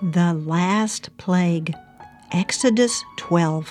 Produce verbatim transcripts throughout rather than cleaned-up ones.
The last plague, Exodus twelve.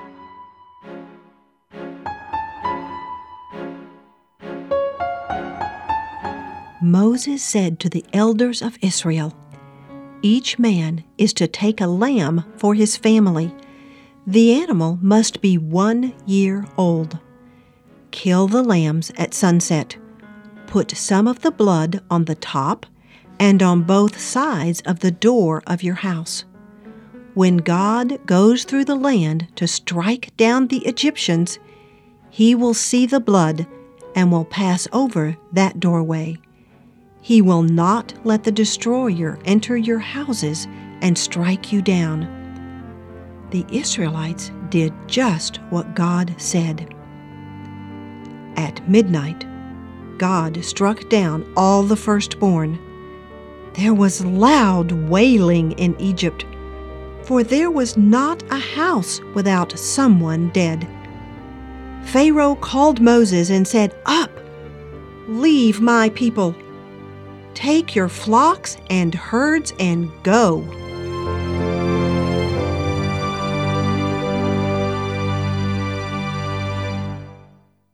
Moses said to the elders of Israel, "Each man is to take a lamb for his family. The animal must be one year old. Kill the lambs at sunset. Put some of the blood on the top and on both sides of the door of your house. When God goes through the land to strike down the Egyptians, he will see the blood and will pass over that doorway. He will not let the destroyer enter your houses and strike you down." The Israelites did just what God said. At midnight, God struck down all the firstborn. There was loud wailing in Egypt, for there was not a house without someone dead. Pharaoh called Moses and said, "Up, leave my people. Take your flocks and herds and go."